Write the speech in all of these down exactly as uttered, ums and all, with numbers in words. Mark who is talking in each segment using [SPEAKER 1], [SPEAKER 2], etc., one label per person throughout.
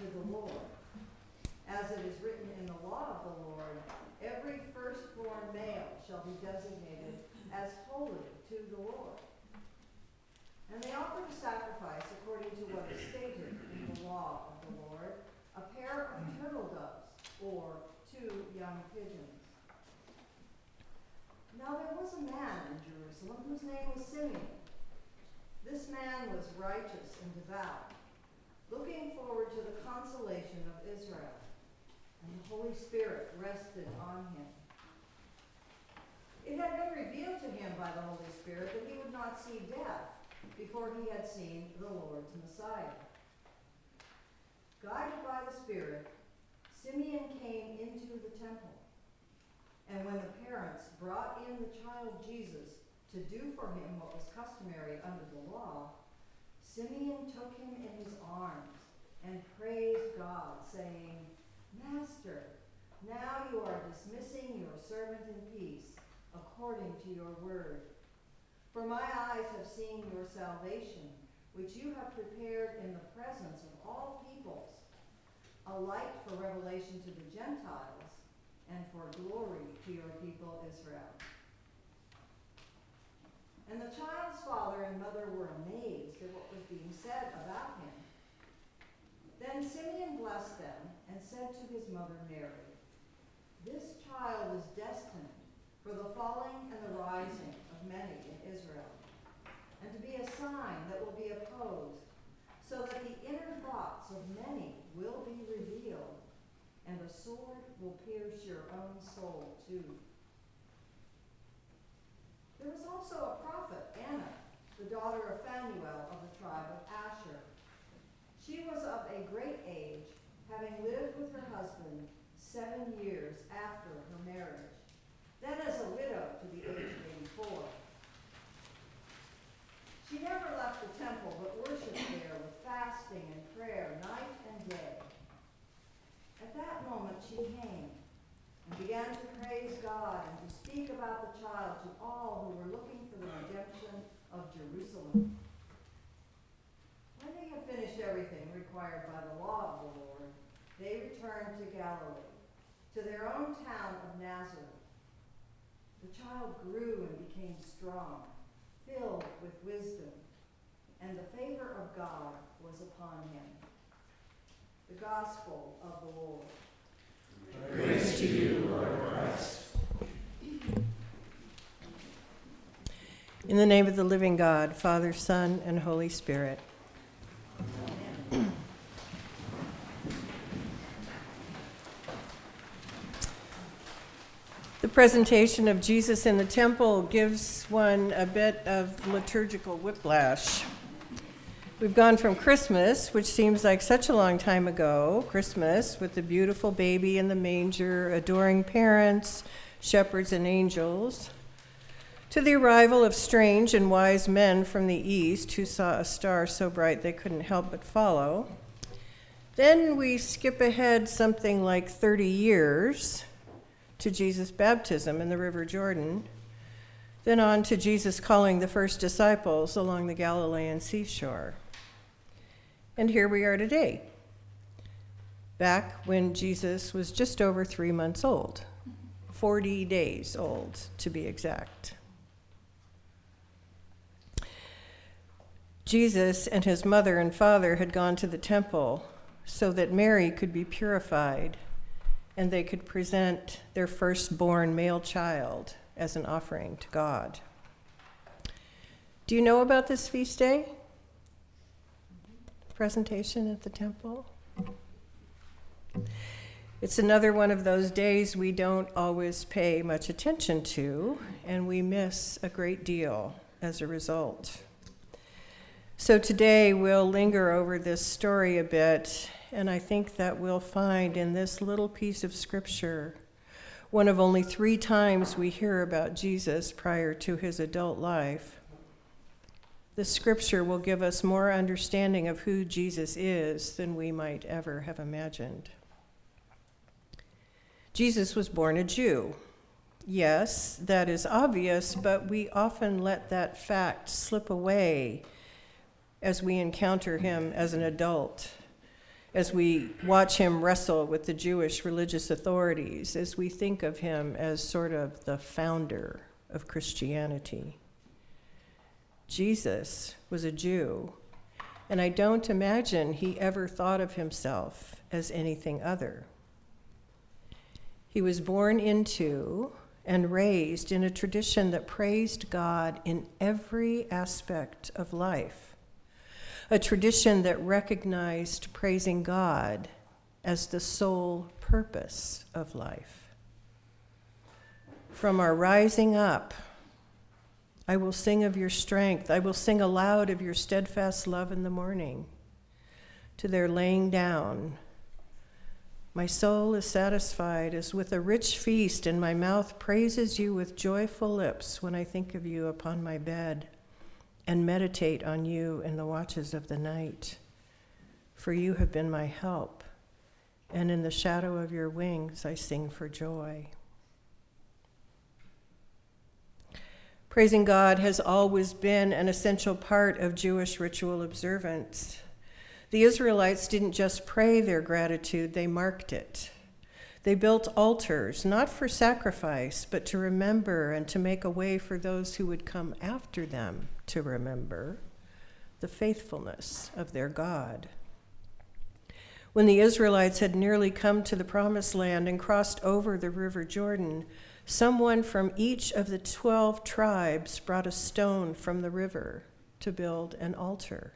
[SPEAKER 1] to the Lord. As it is written in the law of the Lord, every firstborn male shall be designated as holy to the Lord. And they offered a sacrifice according to what is stated in the law of the Lord, a pair of turtle doves or two young pigeons. Now there was a man in Jerusalem whose name was Simeon. This man was righteous and devout, looking forward to the consolation of Israel, and the Holy Spirit rested on him. It had been revealed to him by the Holy Spirit that he would not see death before he had seen the Lord's Messiah. Guided by the Spirit, Simeon came into the temple. And when the parents brought in the child Jesus to do for him what was customary under the law, Simeon took him in his arms and praised God, saying, "Master, now you are dismissing your servant in peace, according to your word. For my eyes have seen your salvation, which you have prepared in the presence of all peoples, a light for revelation to the Gentiles and for glory to your people Israel." And the child's father and mother were amazed at what was being said about him. Then Simeon blessed them and said to his mother Mary, "This child is destined for the falling and the rising of many in Israel, and to be a sign that will be opposed, so that the inner thoughts of many will be revealed, and a sword will pierce your own soul too." There was also a prophet, Anna, the daughter of Phanuel of the tribe of Asher. She was of a great age, having lived with her husband seven years after her marriage, then as a widow to the age of eighty-four. She never left the temple, but worshipped there with fasting and prayer night and day. At that moment she came and began to praise God and to speak about the child to all who were looking for the redemption of Jerusalem. When they had finished everything required by the law of the Lord, they returned to Galilee, to their own town of Nazareth. The child grew and became strong, filled with wisdom, and the favor of God was upon him. The Gospel of the Lord.
[SPEAKER 2] Praise to you, Lord Christ.
[SPEAKER 3] In the name of the living God, Father, Son, and Holy Spirit. Amen. The presentation of Jesus in the temple gives one a bit of liturgical whiplash. We've gone from Christmas, which seems like such a long time ago, Christmas with the beautiful baby in the manger, adoring parents, shepherds, and angels, to the arrival of strange and wise men from the east who saw a star so bright they couldn't help but follow. Then we skip ahead something like thirty years to Jesus' baptism in the River Jordan, then on to Jesus calling the first disciples along the Galilean seashore. And here we are today, back when Jesus was just over three months old, forty days old to be exact. Jesus and his mother and father had gone to the temple so that Mary could be purified and they could present their firstborn male child as an offering to God. Do you know about this feast day? Presentation at the temple? It's another one of those days we don't always pay much attention to, and we miss a great deal as a result. So today we'll linger over this story a bit, and I think that we'll find in this little piece of scripture one of only three times we hear about Jesus prior to his adult life. The scripture will give us more understanding of who Jesus is than we might ever have imagined. Jesus was born a Jew. Yes, that is obvious, but we often let that fact slip away as we encounter him as an adult. as we watch him wrestle with the Jewish religious authorities, as we think of him as sort of the founder of Christianity. Jesus was a Jew, and I don't imagine he ever thought of himself as anything other. He was born into and raised in a tradition that praised God in every aspect of life. A tradition that recognized praising God as the sole purpose of life. From our rising up, I will sing of your strength, I will sing aloud of your steadfast love in the morning, to their laying down. My soul is satisfied as with a rich feast, and my mouth praises you with joyful lips when I think of you upon my bed and meditate on you in the watches of the night. For you have been my help, and in the shadow of your wings I sing for joy. Praising God has always been an essential part of Jewish ritual observance. The Israelites didn't just pray their gratitude, they marked it. They built altars, not for sacrifice, but to remember and to make a way for those who would come after them to remember the faithfulness of their God. When the Israelites had nearly come to the Promised Land and crossed over the River Jordan, someone from each of the twelve tribes brought a stone from the river to build an altar.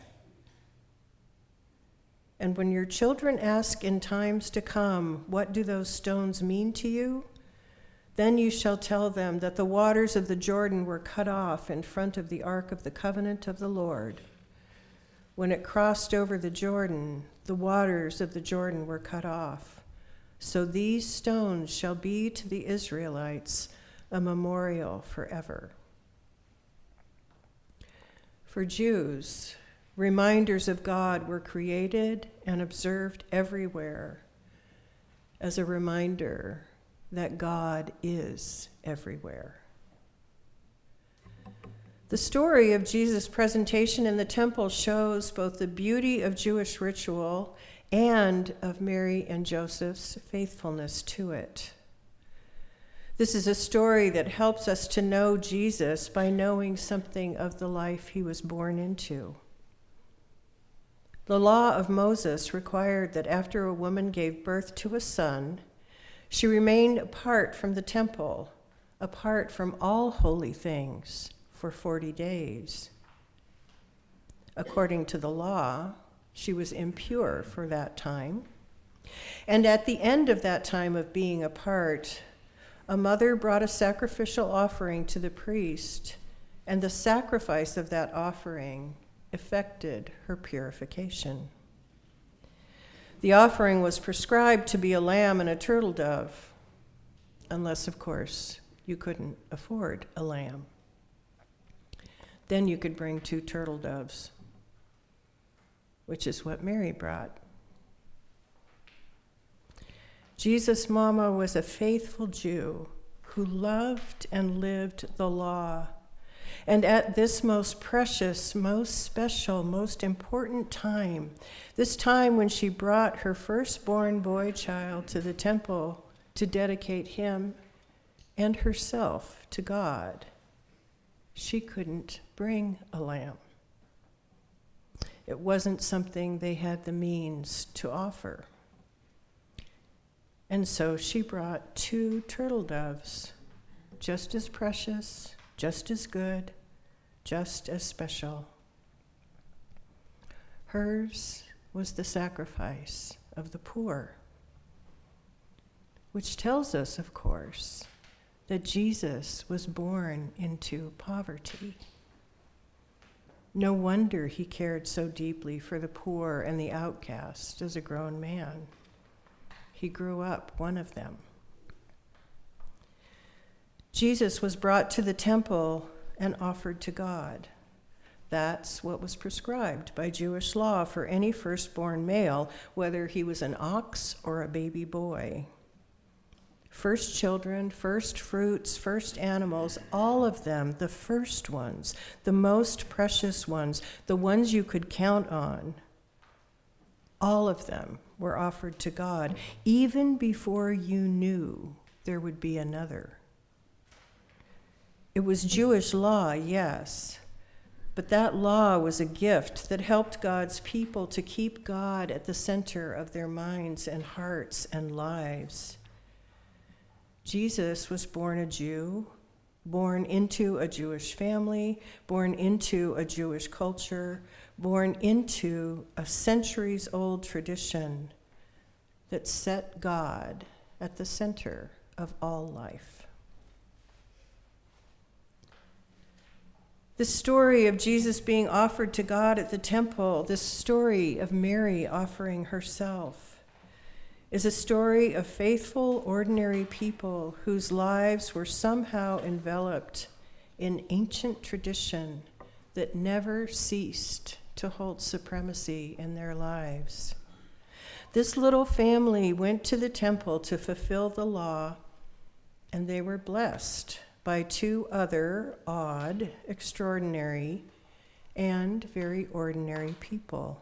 [SPEAKER 3] And when your children ask in times to come, what do those stones mean to you? Then you shall tell them that the waters of the Jordan were cut off in front of the ark of the covenant of the Lord. When it crossed over the Jordan, the waters of the Jordan were cut off. So these stones shall be to the Israelites a memorial forever. For Jews, reminders of God were created and observed everywhere as a reminder that God is everywhere. The story of Jesus' presentation in the temple shows both the beauty of Jewish ritual and of Mary and Joseph's faithfulness to it. This is a story that helps us to know Jesus by knowing something of the life he was born into. The law of Moses required that after a woman gave birth to a son, she remained apart from the temple, apart from all holy things, for forty days. According to the law, she was impure for that time. And at the end of that time of being apart, a mother brought a sacrificial offering to the priest, and the sacrifice of that offering effected her purification. The offering was prescribed to be a lamb and a turtle dove, unless, of course, you couldn't afford a lamb. Then you could bring two turtle doves, which is what Mary brought. Jesus' mama was a faithful Jew who loved and lived the law. And at this most precious, most special, most important time, this time when she brought her firstborn boy child to the temple to dedicate him and herself to God, she couldn't bring a lamb. It wasn't something they had the means to offer. And so she brought two turtle doves, just as precious, just as good, just as special. Hers was the sacrifice of the poor, which tells us, of course, that Jesus was born into poverty. No wonder he cared so deeply for the poor and the outcast as a grown man. He grew up one of them. Jesus was brought to the temple and offered to God. That's what was prescribed by Jewish law for any firstborn male, whether he was an ox or a baby boy. First children, first fruits, first animals, all of them, the first ones, the most precious ones, the ones you could count on, all of them were offered to God, even before you knew there would be another. It was Jewish law, yes, but that law was a gift that helped God's people to keep God at the center of their minds and hearts and lives. Jesus was born a Jew, born into a Jewish family, born into a Jewish culture, born into a centuries-old tradition that set God at the center of all life. The story of Jesus being offered to God at the temple, this story of Mary offering herself, is a story of faithful, ordinary people whose lives were somehow enveloped in ancient tradition that never ceased to hold supremacy in their lives. This little family went to the temple to fulfill the law, and they were blessed by two other odd, extraordinary, and very ordinary people.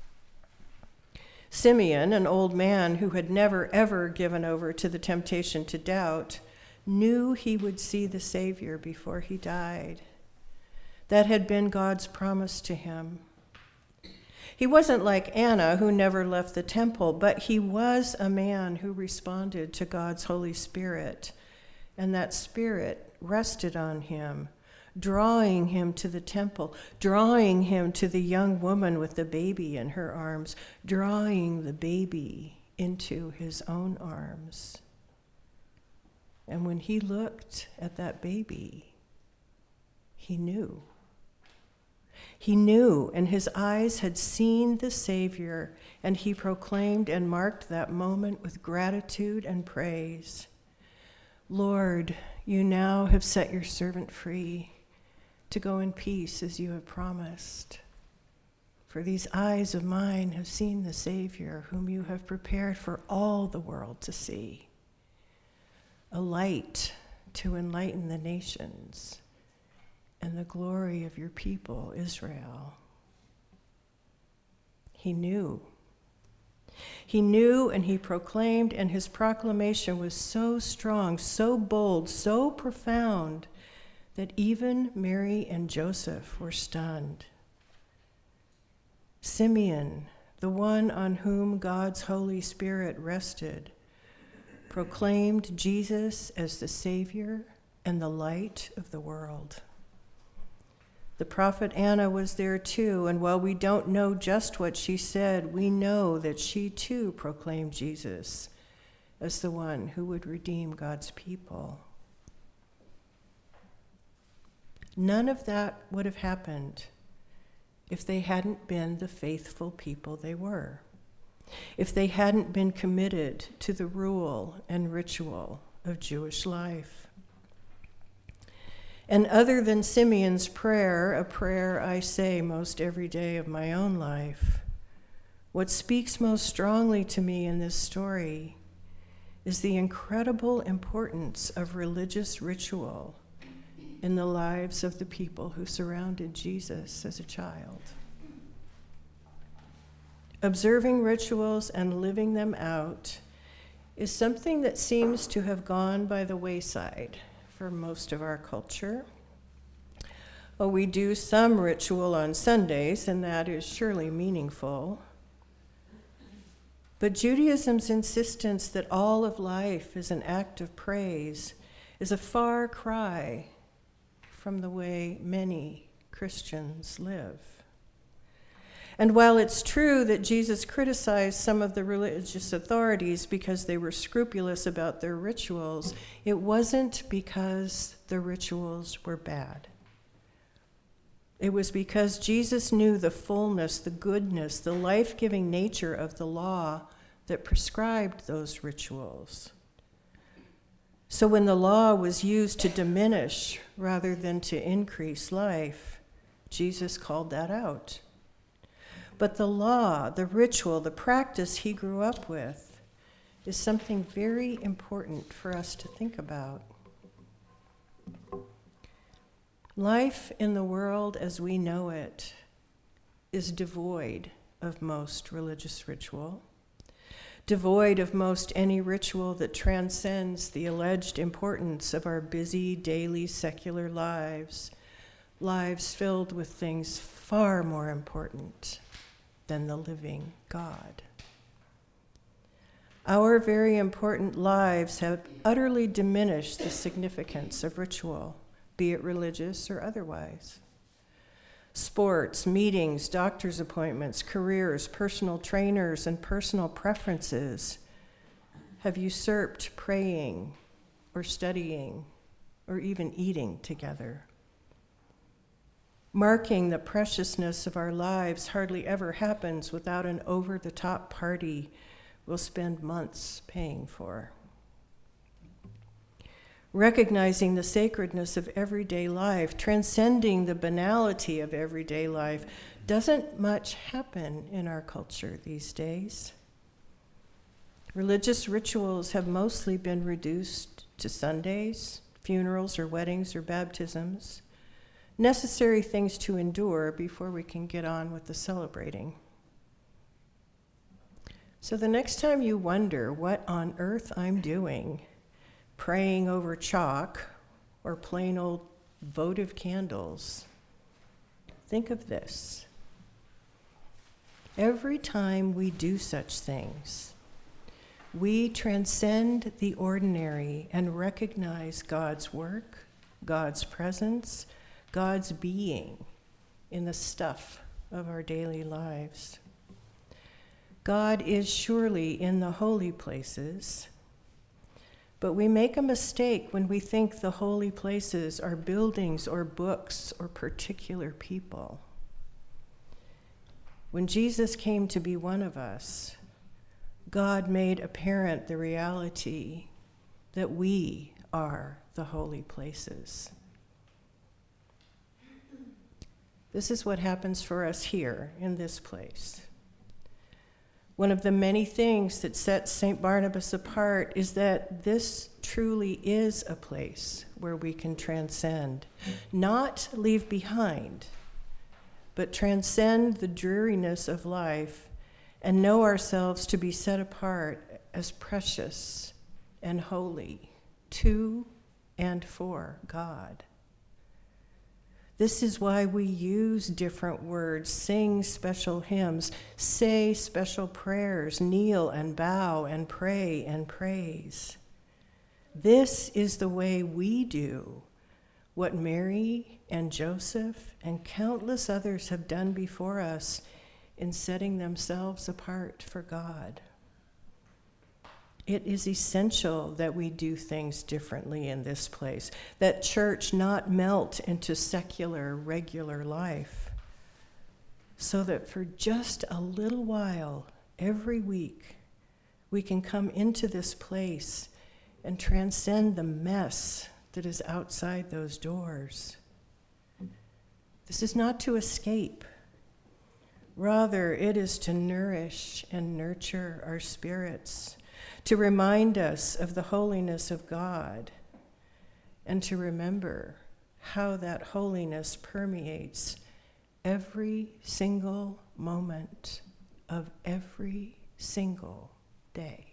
[SPEAKER 3] Simeon, an old man who had never ever given over to the temptation to doubt, knew he would see the Savior before he died. That had been God's promise to him. He wasn't like Anna, who never left the temple, but he was a man who responded to God's Holy Spirit, and that Spirit rested on him, drawing him to the temple, drawing him to the young woman with the baby in her arms, drawing the baby into his own arms. And when he looked at that baby, he knew. He knew, and his eyes had seen the Savior, and he proclaimed and marked that moment with gratitude and praise. Lord, you now have set your servant free to go in peace as you have promised. For these eyes of mine have seen the Savior, whom you have prepared for all the world to see, a light to enlighten the nations, and the glory of your people, Israel. He knew. He knew and he proclaimed, and his proclamation was so strong, so bold, so profound, that even Mary and Joseph were stunned. Simeon, the one on whom God's Holy Spirit rested, proclaimed Jesus as the Savior and the light of the world. The prophet Anna was there too, and while we don't know just what she said, we know that she too proclaimed Jesus as the one who would redeem God's people. None of that would have happened if they hadn't been the faithful people they were, if they hadn't been committed to the rule and ritual of Jewish life. And other than Simeon's prayer, a prayer I say most every day of my own life, what speaks most strongly to me in this story is the incredible importance of religious ritual in the lives of the people who surrounded Jesus as a child. Observing rituals and living them out is something that seems to have gone by the wayside for most of our culture. Oh, we do some ritual on Sundays, and that is surely meaningful. But Judaism's insistence that all of life is an act of praise is a far cry from the way many Christians live. And while it's true that Jesus criticized some of the religious authorities because they were scrupulous about their rituals, it wasn't because the rituals were bad. It was because Jesus knew the fullness, the goodness, the life-giving nature of the law that prescribed those rituals. So when the law was used to diminish rather than to increase life, Jesus called that out. But the law, the ritual, the practice he grew up with is something very important for us to think about. Life in the world as we know it is devoid of most religious ritual. devoid of most any ritual that transcends the alleged importance of our busy daily secular lives, lives filled with things far more important than the living God. Our very important lives have utterly diminished the significance of ritual, be it religious or otherwise. Sports, meetings, doctor's appointments, careers, personal trainers, and personal preferences have usurped praying or studying or even eating together. Marking the preciousness of our lives hardly ever happens without an over-the-top party we'll spend months paying for. Recognizing the sacredness of everyday life, transcending the banality of everyday life, doesn't much happen in our culture these days. Religious rituals have mostly been reduced to Sundays, funerals or weddings or baptisms, necessary things to endure before we can get on with the celebrating. So the next time you wonder what on earth I'm doing, praying over chalk or plain old votive candles, think of this. Every time we do such things, we transcend the ordinary and recognize God's work, God's presence, God's being in the stuff of our daily lives. God is surely in the holy places, but we make a mistake when we think the holy places are buildings or books or particular people. When Jesus came to be one of us, God made apparent the reality that we are the holy places. This is what happens for us here in this place. One of the many things that sets Saint Barnabas apart is that this truly is a place where we can transcend, not leave behind, but transcend the dreariness of life and know ourselves to be set apart as precious and holy to and for God. This is why we use different words, sing special hymns, say special prayers, kneel and bow and pray and praise. This is the way we do what Mary and Joseph and countless others have done before us in setting themselves apart for God. It is essential that we do things differently in this place, that church not melt into secular, regular life, so that for just a little while every week we can come into this place and transcend the mess that is outside those doors. This is not to escape. Rather, it is to nourish and nurture our spirits, to remind us of the holiness of God, and to remember how that holiness permeates every single moment of every single day.